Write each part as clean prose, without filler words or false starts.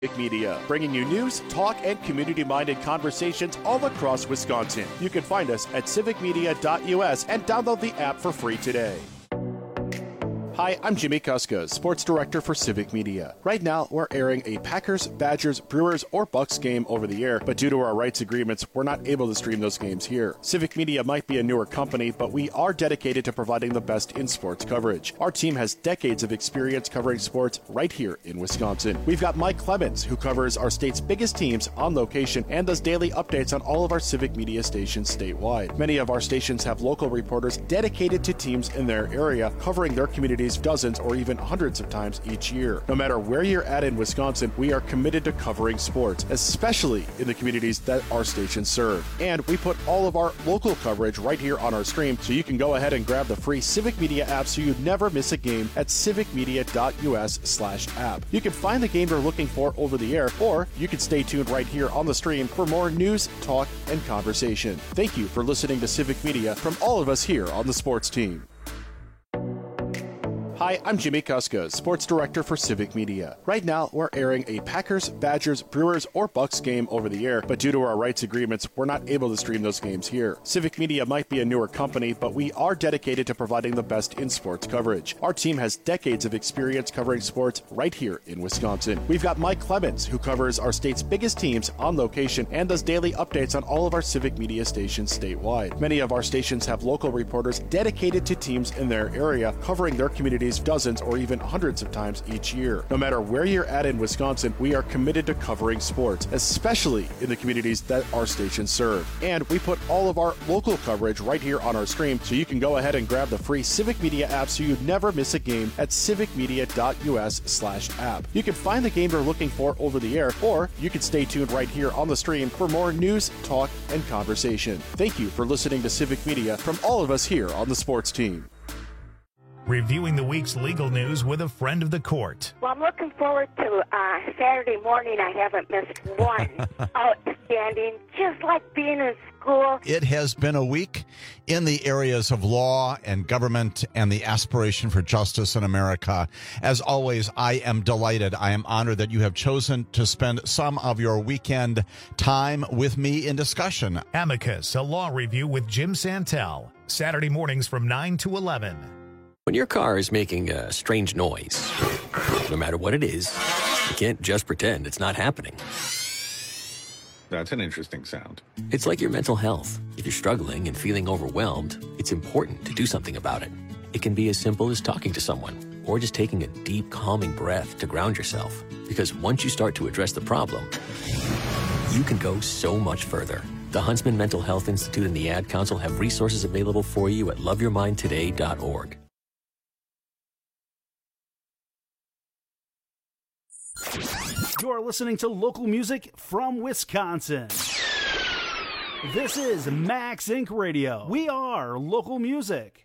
Civic Media, bringing you news, talk, and community-minded conversations all across Wisconsin. You can find us at civicmedia.us and download the app for free today. Hi, I'm Jimmy Kuska, Sports Director for Civic Media. Right now, we're airing a Packers, Badgers, Brewers, or Bucks game over the air, but due to our rights agreements, we're not able to stream those games here. Civic Media might be a newer company, but we are dedicated to providing the best in sports coverage. Our team has decades of experience covering sports right here in Wisconsin. We've got Mike Clemens, who covers our state's biggest teams on location and does daily updates on all of our Civic Media stations statewide. Many of our stations have local reporters dedicated to teams in their area, covering their communities dozens or even hundreds of times each year. No matter where you're at in Wisconsin, we are committed to covering sports, especially in the communities that our stations serve. And we put all of our local coverage right here on our stream, so you can go ahead and grab the free Civic Media app so you never miss a game at civicmedia.us/app. You can find the game you're looking for over the air, or you can stay tuned right here on the stream for more news, talk, and conversation. Thank you for listening to Civic Media from all of us here on the sports team. Hi, I'm Jimmy Kuska, Sports Director for Civic Media. Right now, we're airing a Packers, Badgers, Brewers, or Bucks game over the air, but due to our rights agreements, we're not able to stream those games here. Civic Media might be a newer company, but we are dedicated to providing the best in sports coverage. Our team has decades of experience covering sports right here in Wisconsin. We've got Mike Clemens, who covers our state's biggest teams on location and does daily updates on all of our Civic Media stations statewide. Many of our stations have local reporters dedicated to teams in their area, covering their communities dozens or even hundreds of times each year. No matter where you're at in Wisconsin, we are committed to covering sports, especially in the communities that our stations serve. And we put all of our local coverage right here on our stream, so you can go ahead and grab the free Civic Media app so you never miss a game at civicmedia.us/app. You can find the game you're looking for over the air, or you can stay tuned right here on the stream for more news, talk, and conversation. Thank you for listening to Civic Media from all of us here on the sports team. Reviewing the week's legal news with a friend of the court. Well, I'm looking forward to Saturday morning. I haven't missed one. Outstanding, just like being in school. It has been a week in the areas of law and government and the aspiration for justice in America. As always, I am delighted. I am honored that you have chosen to spend some of your weekend time with me in discussion. Amicus, a law review with Jim Santel. Saturday mornings from 9 to 11. When your car is making a strange noise, no matter what it is, you can't just pretend it's not happening. That's an interesting sound. It's like your mental health. If you're struggling and feeling overwhelmed, it's important to do something about it. It can be as simple as talking to someone, or just taking a deep, calming breath to ground yourself. Because once you start to address the problem, you can go so much further. The Huntsman Mental Health Institute and the Ad Council have resources available for you at loveyourmindtoday.org. You're listening to local music from Wisconsin. This is Max Inc. Radio. We are local music.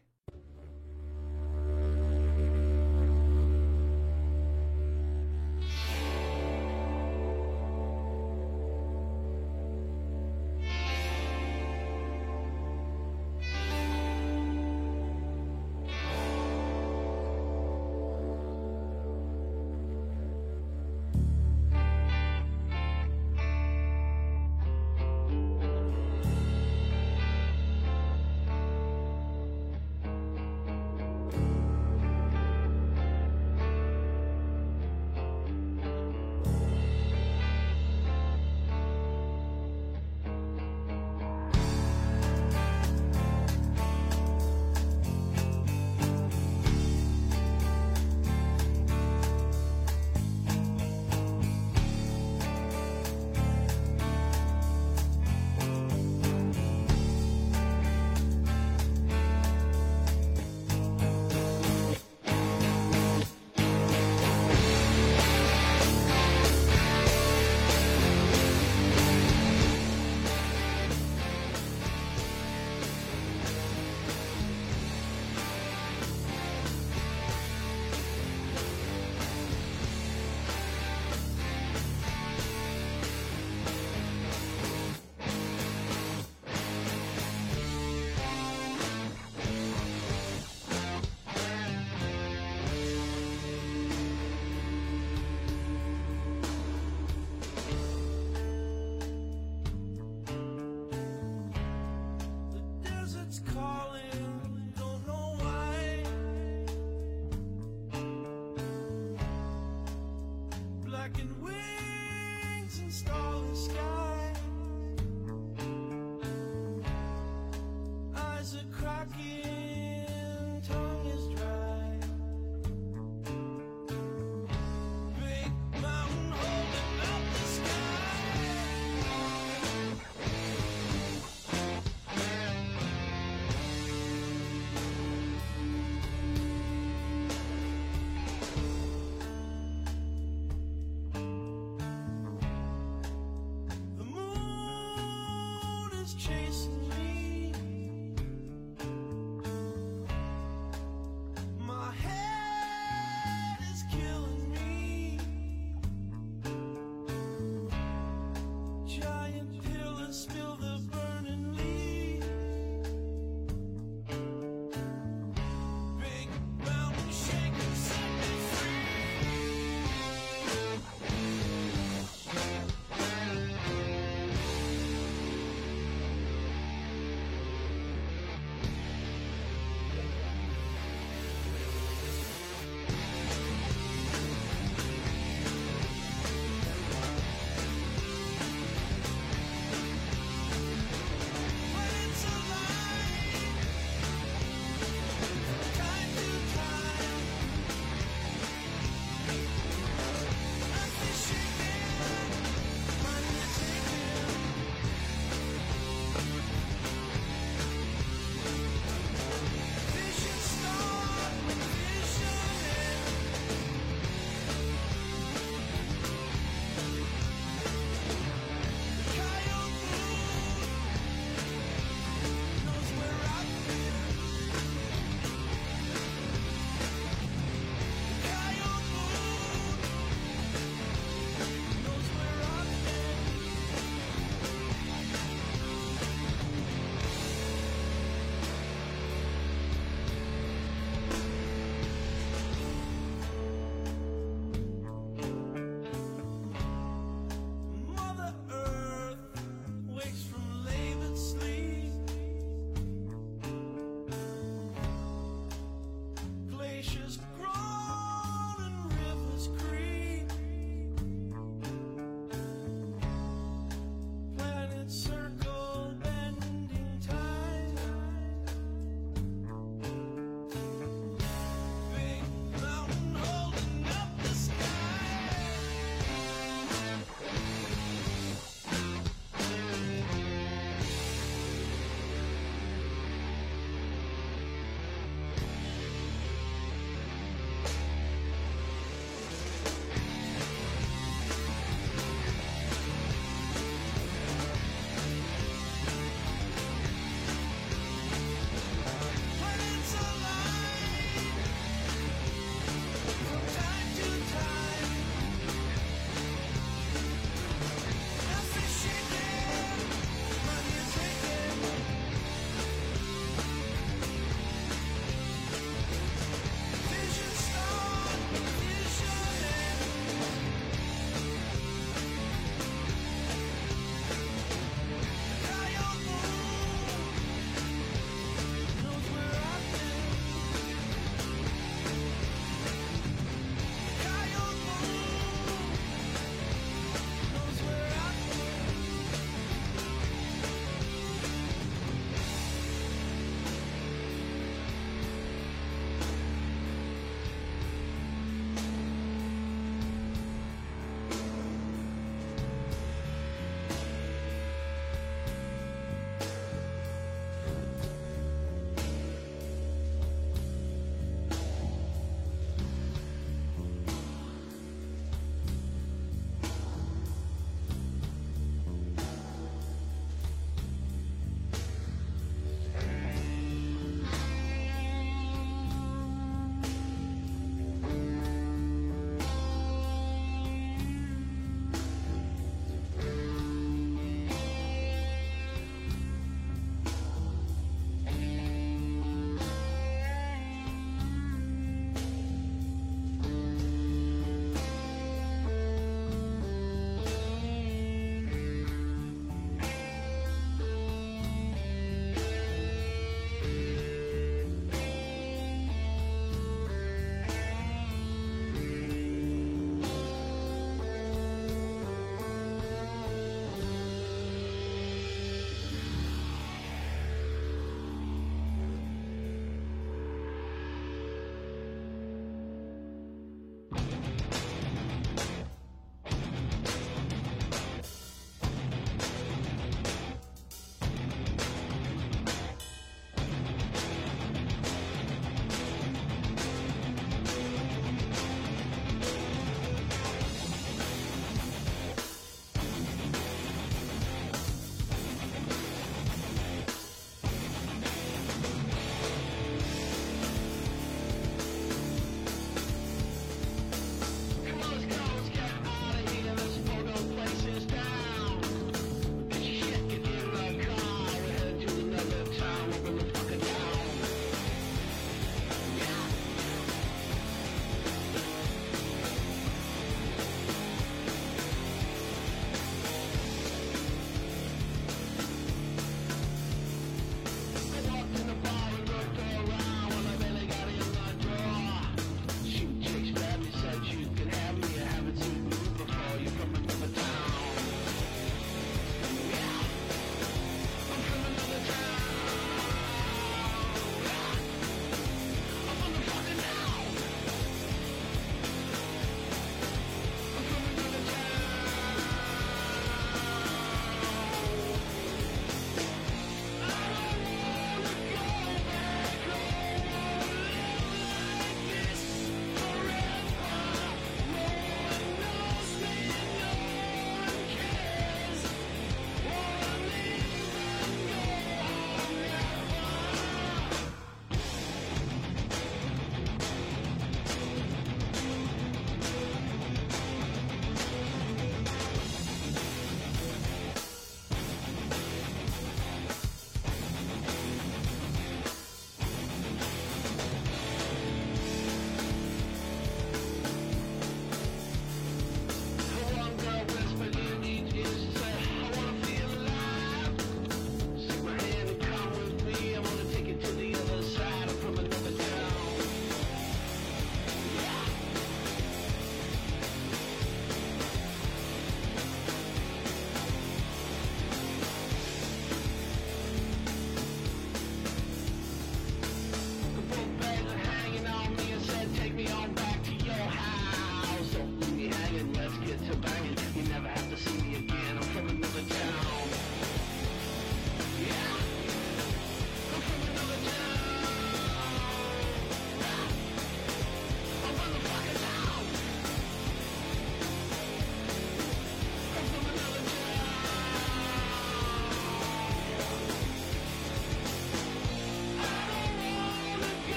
wings and starless sky. Eyes are cracking, tongue is dry. Big mountain holding up the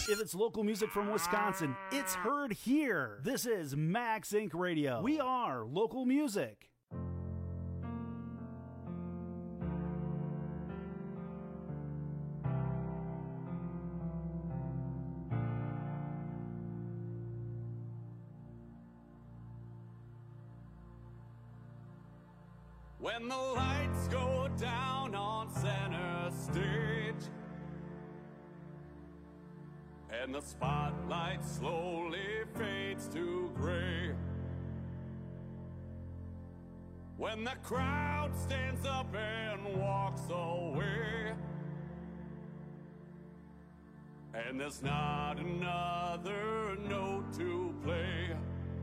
If it's local music from Wisconsin, it's heard here. This is Max Inc. Radio. We are local music. When the lights go down on center stage and the spotlight slowly fades to gray, when the crowd stands up and walks away, and there's not another note to play,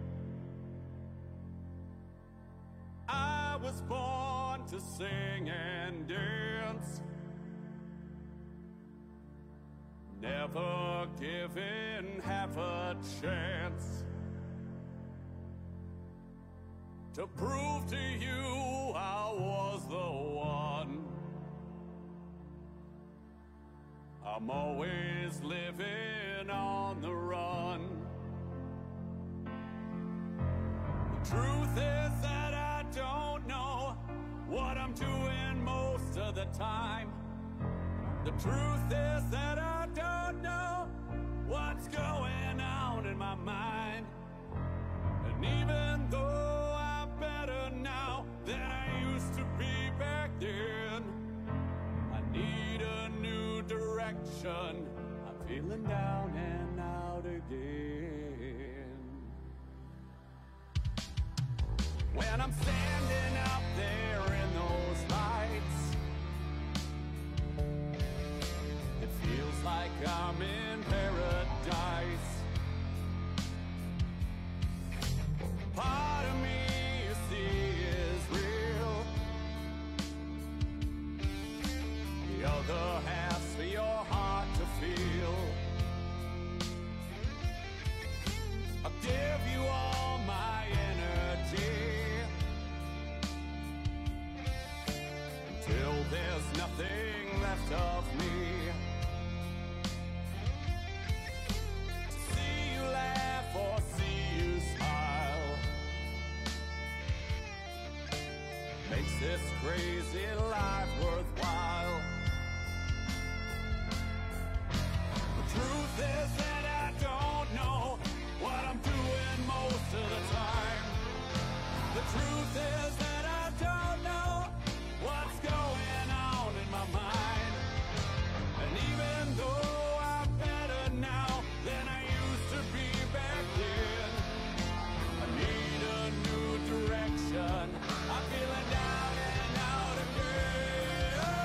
I was born to sing and dance, never given half a chance to prove to you I was the one. I'm always living on the run. The truth is that I don't know what I'm doing most of the time. The truth is that I don't know what's going on in my mind. And even though I'm better now than I used to be back then, I need a new direction. I'm feeling down and out again. When I'm standing up there in those lights, it feels like I'm in paradise. Part of me, you see, is real. The other half's for your heart to feel. I'll give you all my energy till there's nothing left of me. See you laugh or see you smile makes this crazy life worthwhile. The truth is that I don't know what I'm doing most of the time. The truth is that I don't know what's going on in my mind. And even though I'm better now than I used to be back then, I need a new direction. I'm feeling down and out again.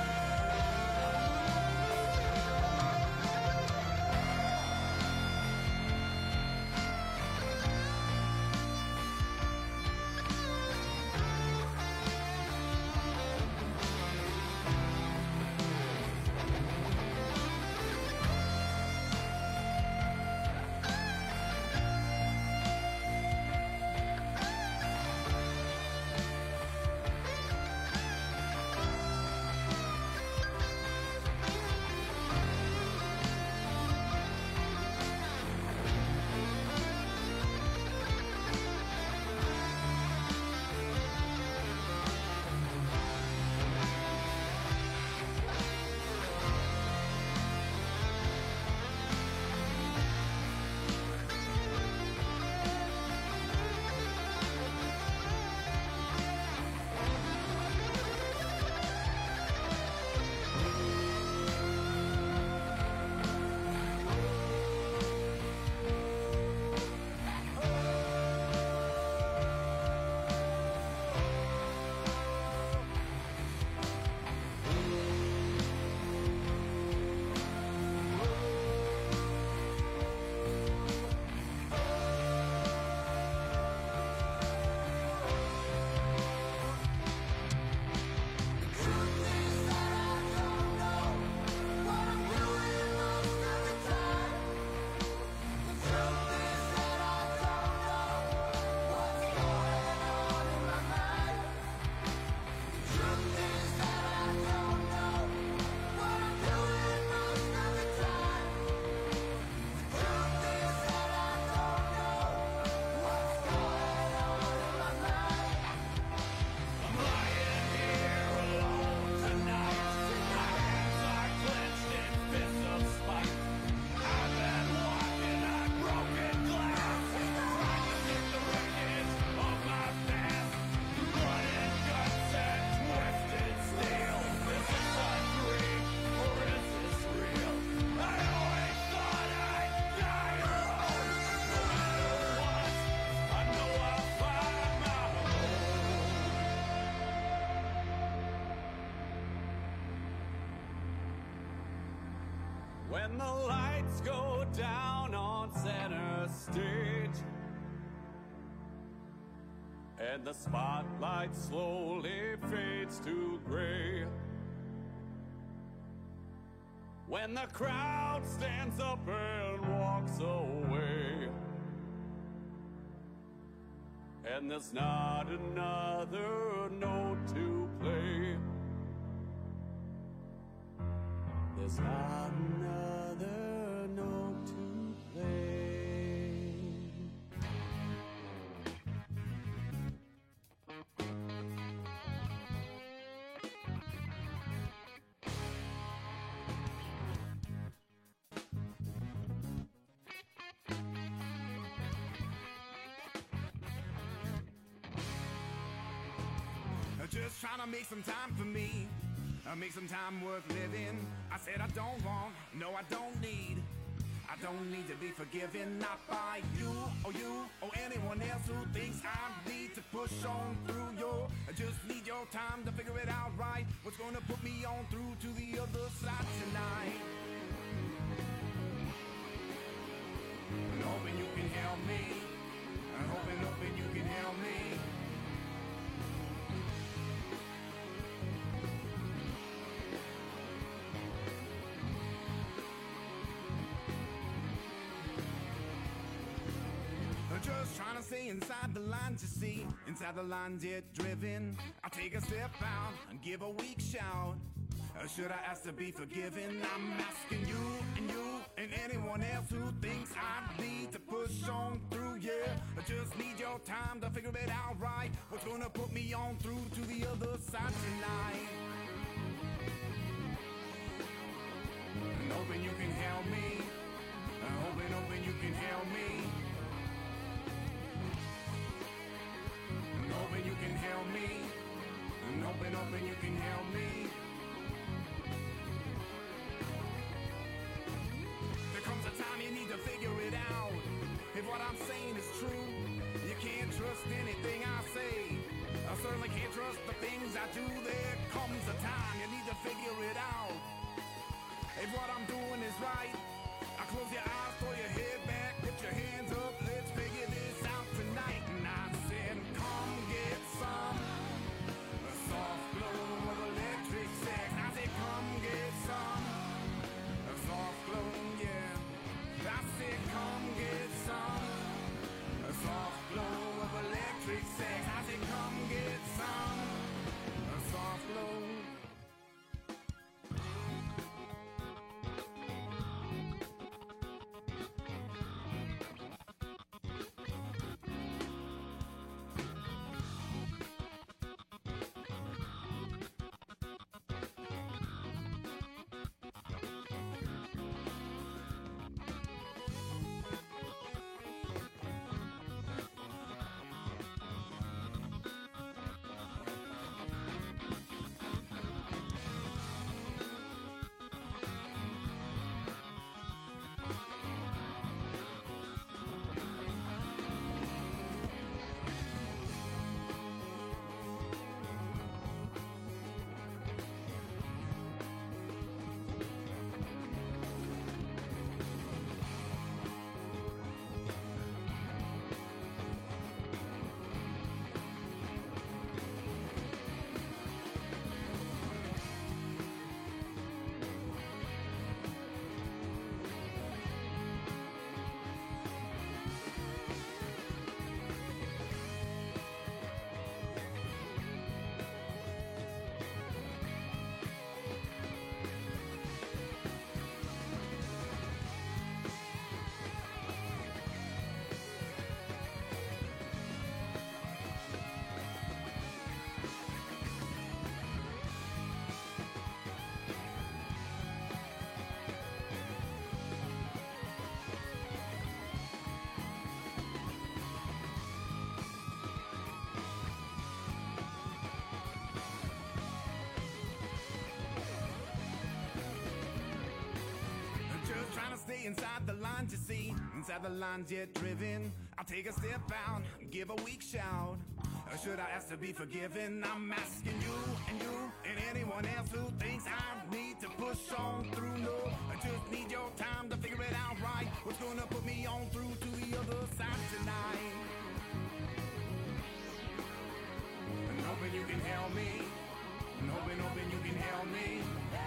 when the lights go down on center stage and the spotlight slowly fades to gray, when the crowd stands up and walks away, and there's not another note to play. There's not another note to play. Just trying to make some time for me, make some time worth living. I said I don't want, no I don't need to be forgiven, not by you or anyone else who thinks I need to push on through. I just need your time to figure it out right, what's gonna put me on through to the other side tonight. I'm hoping you can help me, I'm hoping you can help me. Just trying to stay inside the lines, you see, inside the lines yet driven. I'll take a step out and give a weak shout. Should I ask to be forgiven? I'm asking you and anyone else who thinks I need to push on through, yeah. I just need your time to figure it out right, what's gonna put me on through to the other side tonight. I'm hoping you can help me, I'm hoping you can help me. Hoping you can help me, and hoping you can help me. There comes a time you need to figure it out. If what I'm saying is true, you can't trust anything I say. I certainly can't trust the things I do. There comes a time you need to figure it out. If what I'm doing is right, I close your eyes, throw your head back, put your hands up, let's figure this out tonight. And I said, come get some soft glow of electric sex. I said, come get some soft glow, yeah. I said, come get some soft glow of electric sex. I said, come get some soft glow. Stay inside the lines, you see, inside the lines yet driven. I'll take a step out, give a weak shout. Or should I ask to be forgiven? I'm asking you and anyone else who thinks I need to push on through. No, I just need your time to figure it out right. What's gonna put me on through to the other side tonight? And hoping you can help me. And hoping you can help me.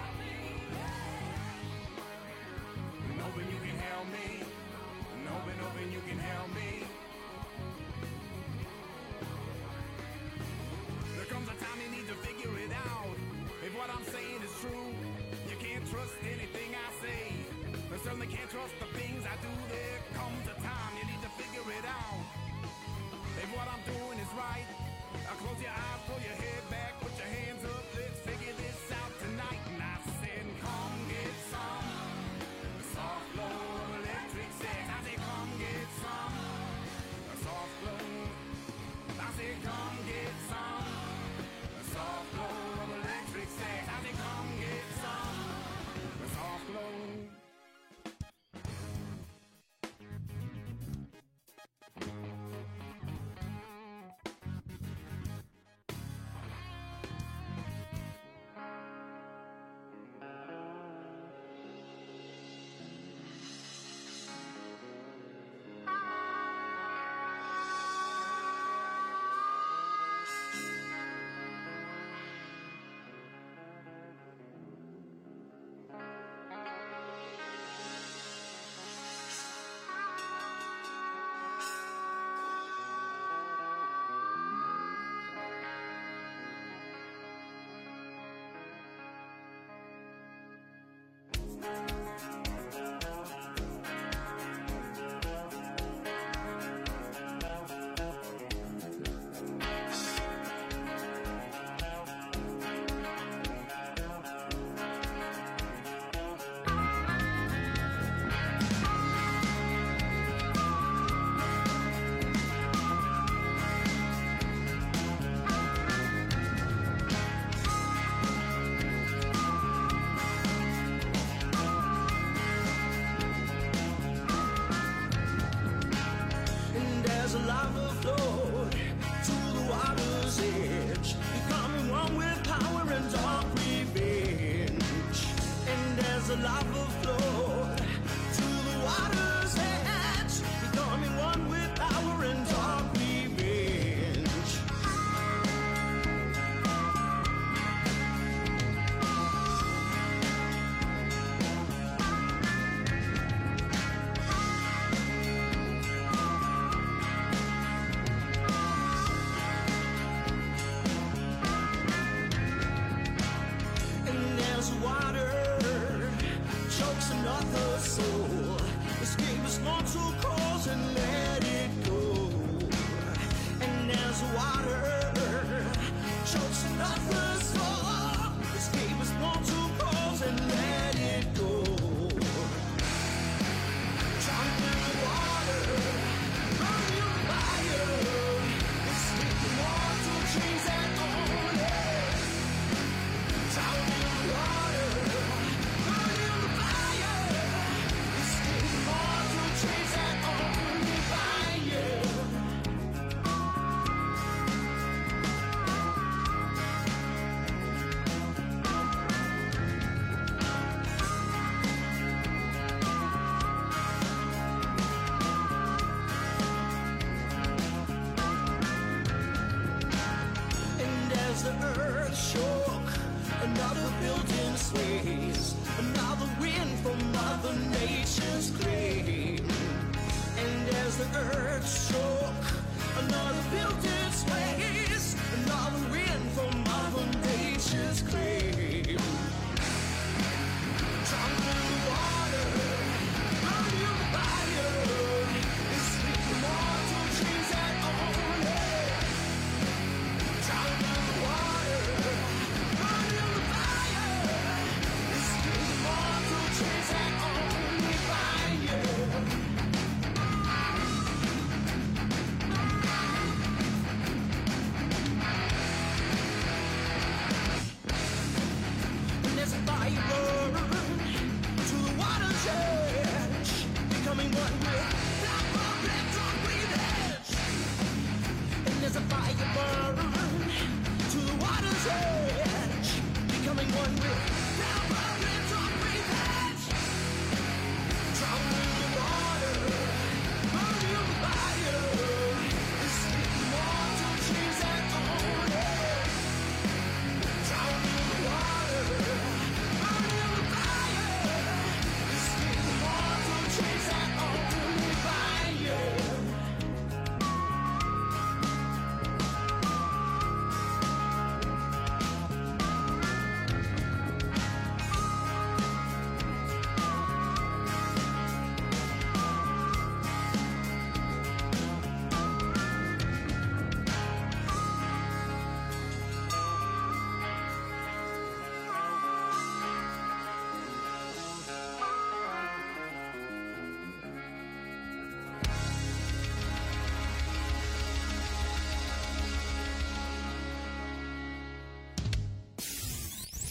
And hoping you can help me. And hoping you can help me. There comes a time you need to figure it out. If what I'm saying is true, you can't trust anything I say. I certainly can't trust the things I do. There comes a time you need to figure it out. If what I'm doing is right, close your eyes, pull your head back, put your hands up, let's figure this out tonight. And I said, come get some soft flow electric sex. I said, come get some soft flow. I said, come get some soft flow of electric sex. I said, come get some soft flow.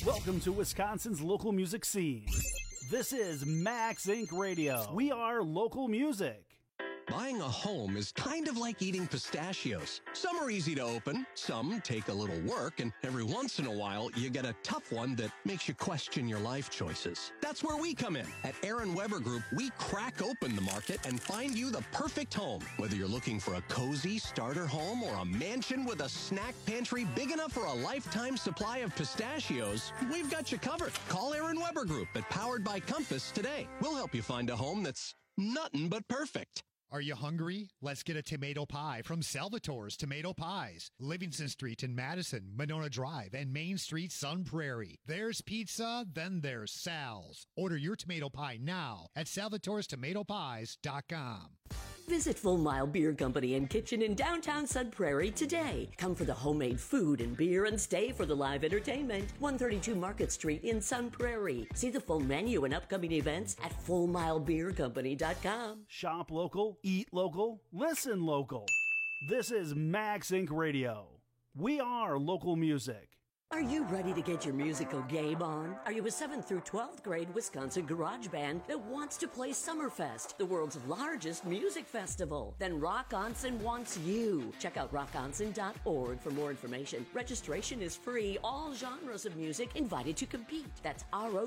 Welcome to Wisconsin's local music scene. This is Max Inc. Radio. We are local music. Buying a home is kind of like eating pistachios. Some are easy to open, some take a little work, and every once in a while, you get a tough one that makes you question your life choices. That's where we come in. At Aaron Weber Group, we crack open the market and find you the perfect home. Whether you're looking for a cozy starter home or a mansion with a snack pantry big enough for a lifetime supply of pistachios, we've got you covered. Call Aaron Weber Group at Powered by Compass today. We'll help you find a home that's nothing but perfect. Are you hungry? Let's get a tomato pie from Salvatore's Tomato Pies. Livingston Street in Madison, Monona Drive, and Main Street, Sun Prairie. There's pizza, then there's Sal's. Order your tomato pie now at salvatorestomatopies.com. Visit Full Mile Beer Company and Kitchen in downtown Sun Prairie today. Come for the homemade food and beer and stay for the live entertainment. 132 Market Street in Sun Prairie. See the full menu and upcoming events at fullmilebeercompany.com. Shop local, eat local, listen local. This is Max Inc. Radio. We are local music. Are you ready to get your musical game on? Are you a 7th through 12th grade Wisconsin garage band that wants to play Summerfest, the world's largest music festival? Then Rock Onsen wants you. Check out rockonsen.org for more information. Registration is free. All genres of music invited to compete. That's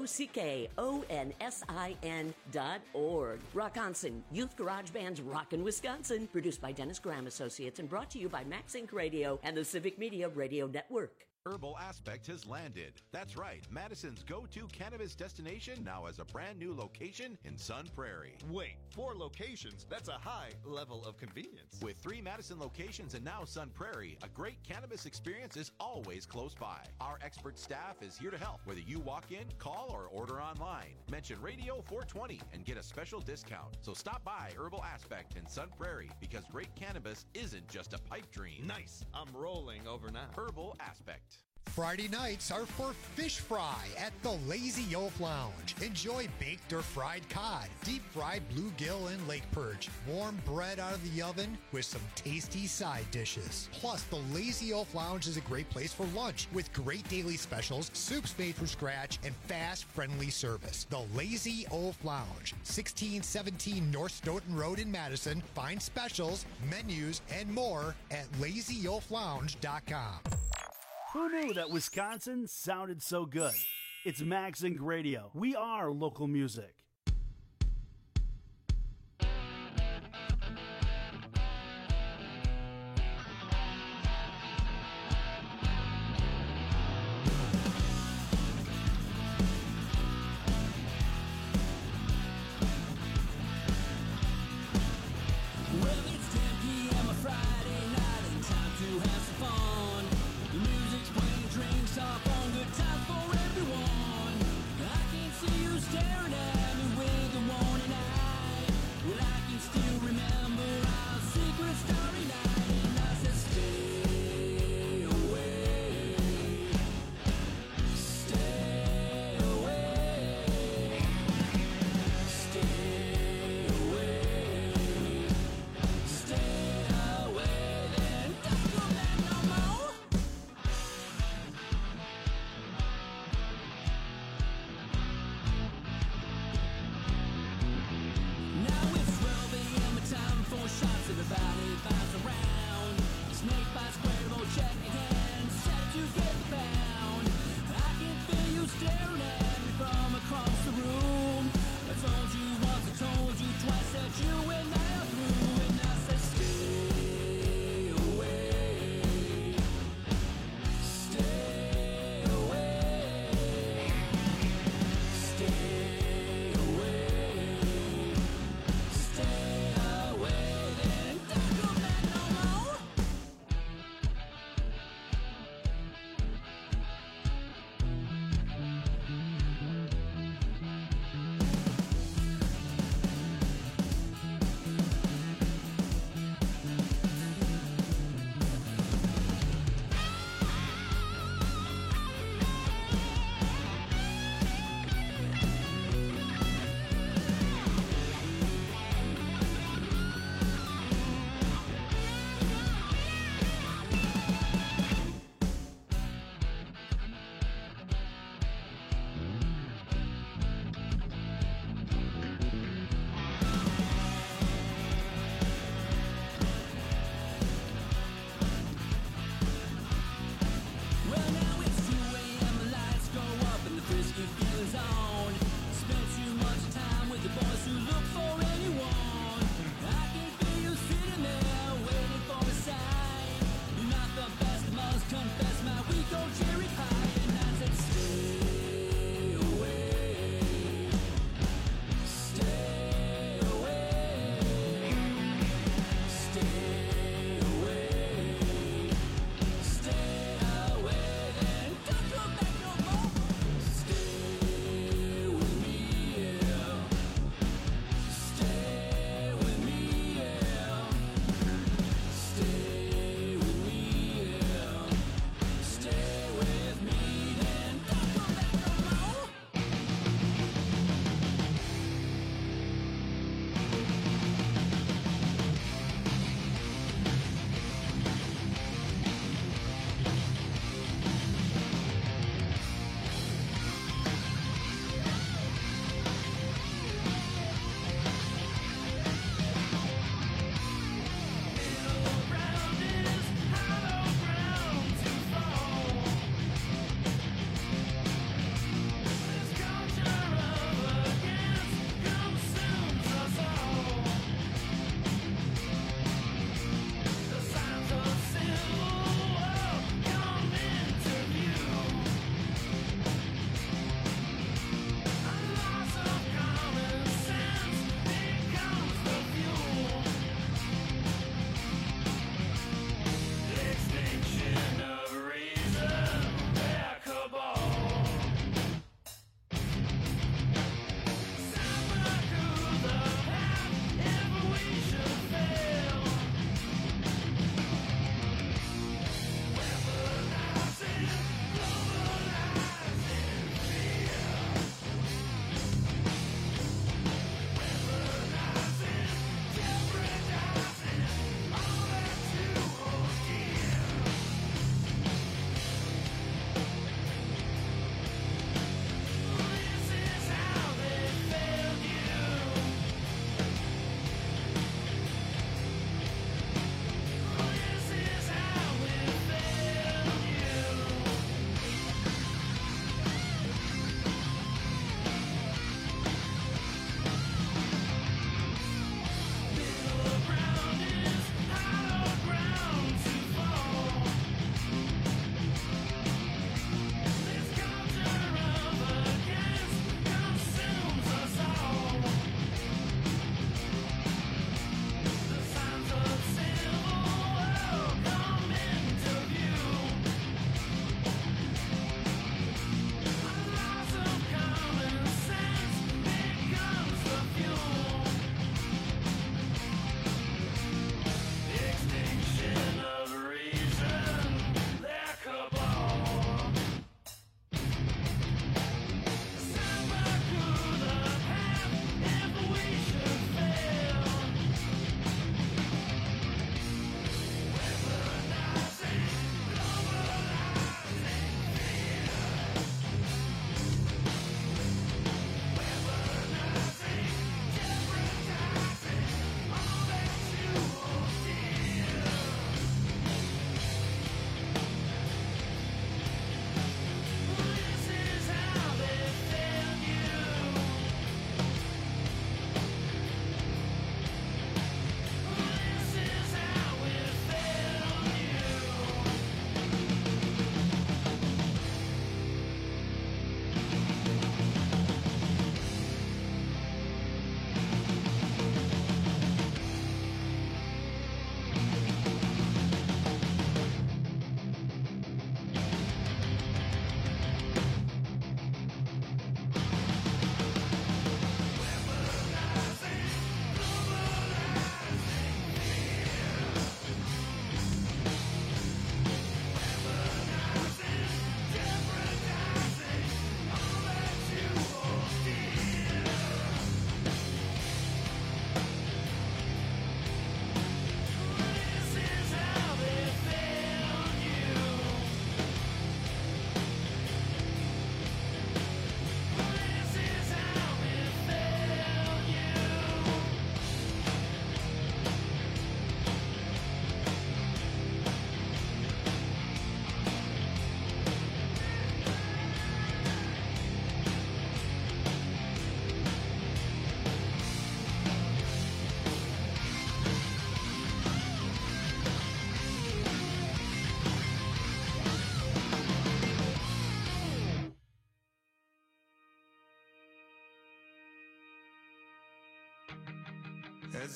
ROCKONSIN.org. Rock Onsen, Youth Garage Band's Rockin' Wisconsin. Produced by Dennis Graham Associates and brought to you by Max Inc. Radio and the Civic Media Radio Network. Herbal Aspect has landed. That's right, Madison's go-to cannabis destination now has a brand new location in Sun Prairie. Wait, 4 locations? That's a high level of convenience. With 3 Madison locations and now Sun Prairie, a great cannabis experience is always close by. Our expert staff is here to help, whether you walk in, call, or order online. Mention Radio 420 and get a special discount. So stop by Herbal Aspect in Sun Prairie because great cannabis isn't just a pipe dream. Nice. I'm rolling over now. Herbal Aspect. Friday nights are for fish fry at the Lazy Oaf Lounge. Enjoy baked or fried cod, deep fried bluegill and lake perch, warm bread out of the oven with some tasty side dishes. Plus, the Lazy Oaf Lounge is a great place for lunch with great daily specials, soups made from scratch, and fast, friendly service. The Lazy Oaf Lounge, 1617 North Stoughton Road in Madison. Find specials, menus, and more at lazyoaflounge.com. Who knew that Wisconsin sounded so good? It's Max Inc. Radio. We are local music. Well, it's 10 p.m. a Friday night and time to have some fun. The music's playing, drinks up on, good times for everyone. I can see you staring at me.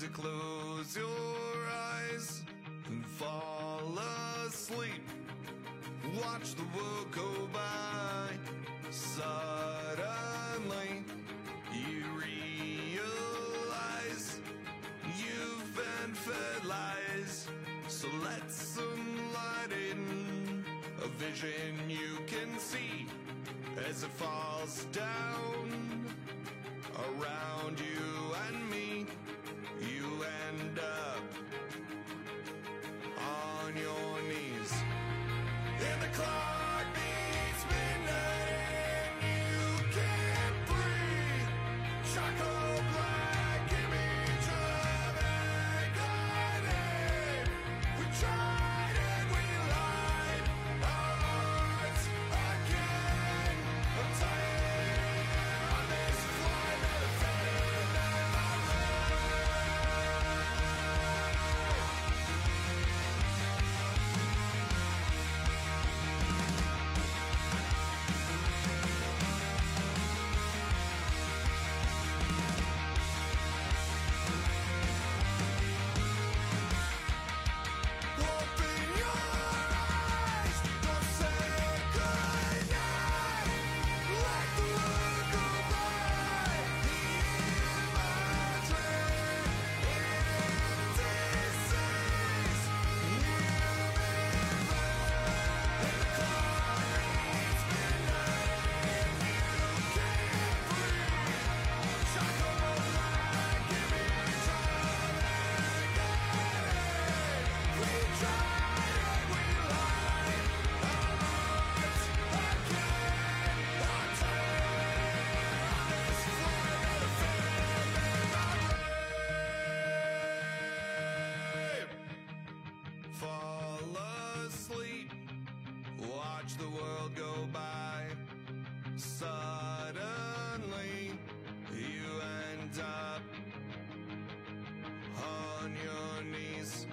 to close your eyes and fall asleep. Watch the world go by. Suddenly, you realize you've been fed lies. So let some light in, a vision you can see as it falls down around you and me. You end up on your knees. And the clock beats midnight and you can't breathe. Charcoal black image of agony. We tried and we lied our hearts again. I'm tired on this flight that I'm fall asleep. Watch the world go by. Suddenly, you end up on your knees.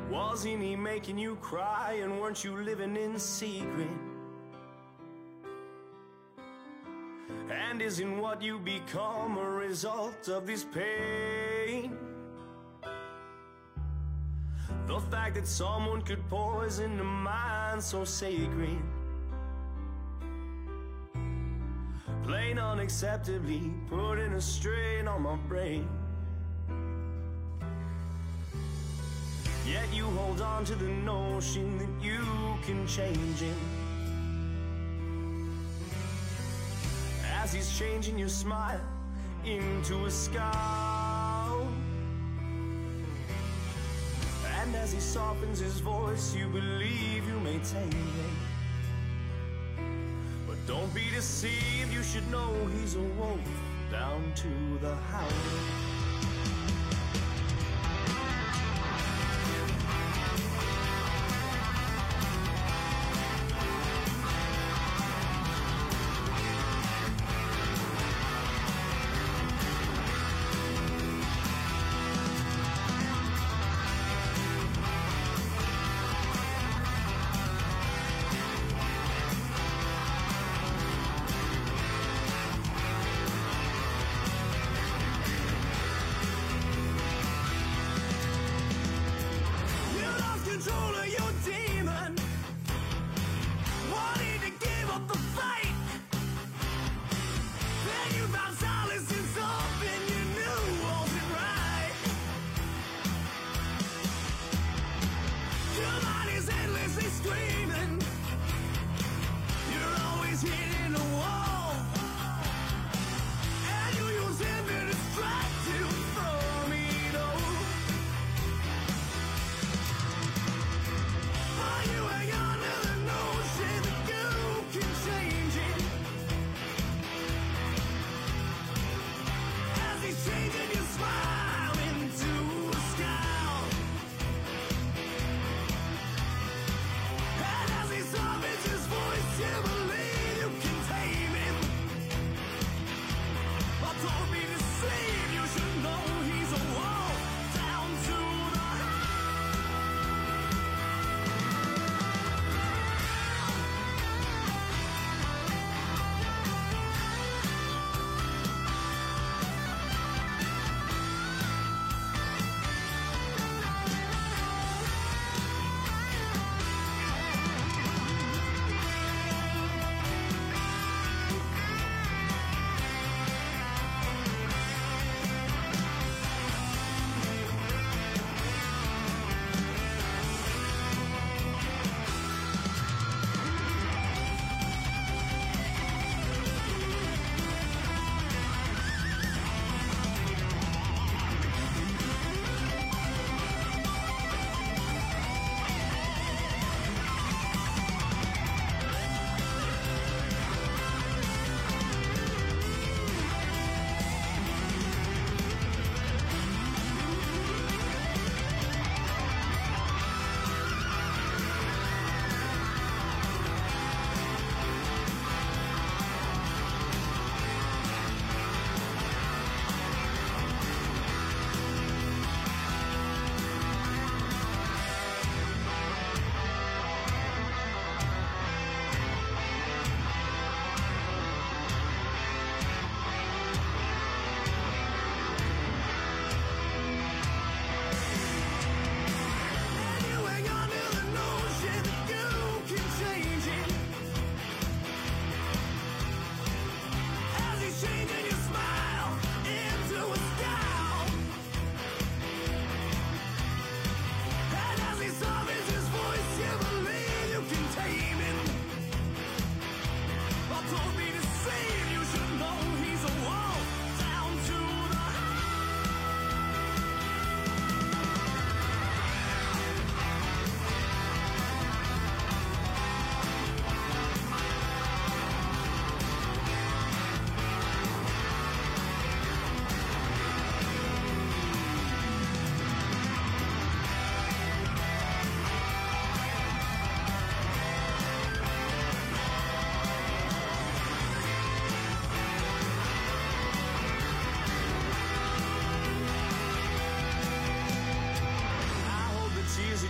Wasn't he making you cry, and weren't you living in secret? And isn't what you become a result of this pain? The fact that someone could poison a mind so sacred, plain unacceptably putting a strain on my brain. Yet you hold on to the notion that you can change him, as he's changing your smile into a scowl. And as he softens his voice, you believe you may tame him. But don't be deceived, you should know he's a wolf down to the howling.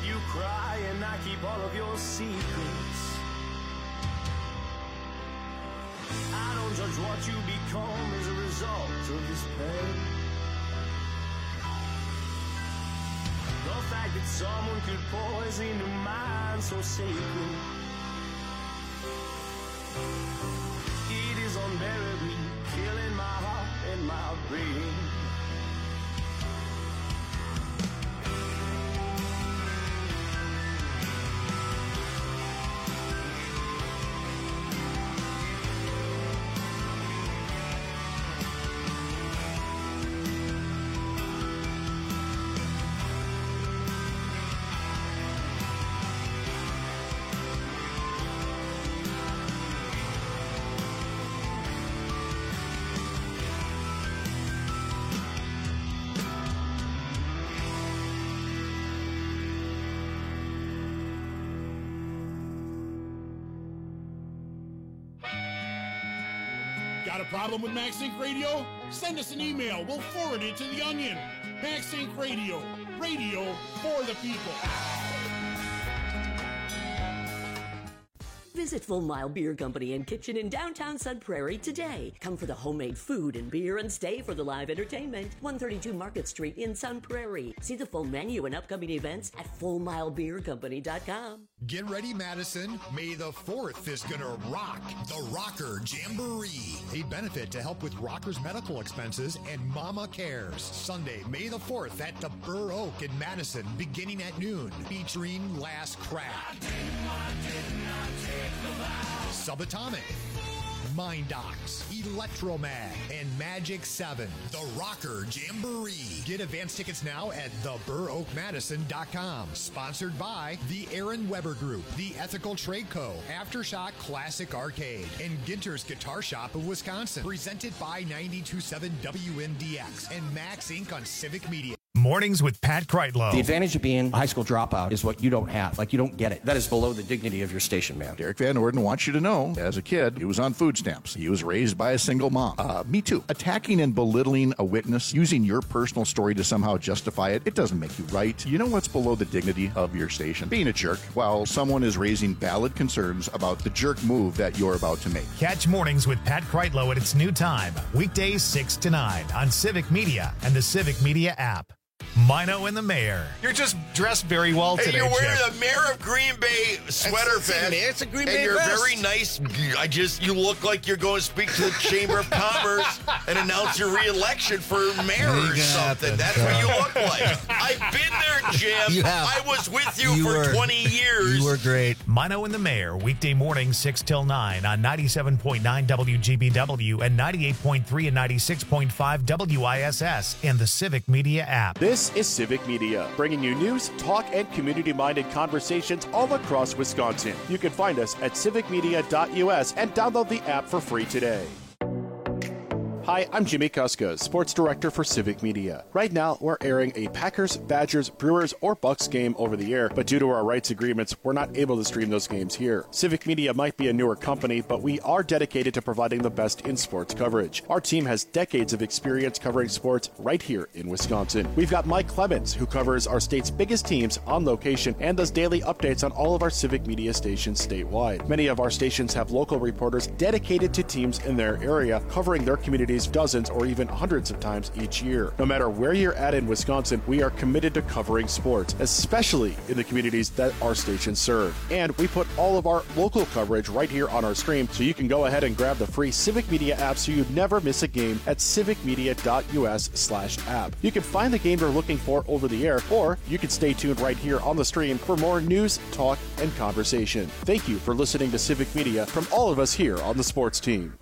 you cry and I keep all of your secrets. I don't judge what you become as a result of this pain. The fact that someone could poison your mind so sacred, it is unbearably killing my heart and my brain. Got a problem with Max Inc. Radio? Send us an email. We'll forward it to The Onion. Max Inc. Radio. Radio for the people. Visit Full Mile Beer Company and Kitchen in downtown Sun Prairie today. Come for the homemade food and beer and stay for the live entertainment. 132 Market Street in Sun Prairie. See the full menu and upcoming events at FullMileBeerCompany.com. Get ready, Madison. May the 4th is gonna rock the Rocker Jamboree, a benefit to help with rockers' medical expenses and Mama Cares. Sunday, May the 4th at the Burr Oak in Madison, beginning at noon, featuring Last Crack, Subatomic, Mind Docs, Electromag, and Magic 7. The Rocker Jamboree. Get advance tickets now at theburroakmadison.com. Sponsored by the Aaron Weber Group, the Ethical Trade Co., Aftershock Classic Arcade, and Ginter's Guitar Shop of Wisconsin. Presented by 92.7 WNDX and Max Inc. on Civic Media. Mornings with Pat Kreitlow. The advantage of being a high school dropout is what you don't have. Like, you don't get it. That is below the dignity of your station, man. Derek Van Orden wants you to know, as a kid, he was on food stamps. He was raised by a single mom. Me too. Attacking and belittling a witness, using your personal story to somehow justify it, it doesn't make you right. You know what's below the dignity of your station? Being a jerk while someone is raising valid concerns about the jerk move that you're about to make. Catch Mornings with Pat Kreitlow at its new time, weekdays 6 to 9 on Civic Media and the Civic Media app. Mino and the Mayor. You're just dressed very well today, You're wearing Chip. a Mayor of Green Bay sweater vest. It's a Green Bay and you're vest. very nice. You look like you're going to speak to the Chamber of Commerce and announce your re-election for mayor or something. That's what you look like. I've been there, Jim. You have. I was with you for 20 years. You were great. Mino and the Mayor, weekday mornings 6 till 9 on 97.9 WGBW and 98.3 and 96.5 WISS and the Civic Media app. This is Civic Media, bringing you news, talk, and community-minded conversations all across Wisconsin. You can find us at civicmedia.us and download the app for free today. Hi, I'm Jimmy Kuska, Sports Director for Civic Media. Right now, we're airing a Packers, Badgers, Brewers, or Bucks game over the air, but due to our rights agreements, we're not able to stream those games here. Civic Media might be a newer company, but we are dedicated to providing the best in sports coverage. Our team has decades of experience covering sports right here in Wisconsin. We've got Mike Clemens, who covers our state's biggest teams on location and does daily updates on all of our Civic Media stations statewide. Many of our stations have local reporters dedicated to teams in their area, covering their communities dozens or even hundreds of times each year. No matter where you're at in Wisconsin, we are committed to covering sports, especially in the communities that our stations serve. And we put all of our local coverage right here on our stream, so you can go ahead and grab the free Civic Media app so you never miss a game at civicmedia.us/app. You can find the game you're looking for over the air, or you can stay tuned right here on the stream for more news, talk, and conversation. Thank you for listening to Civic Media from all of us here on the sports team.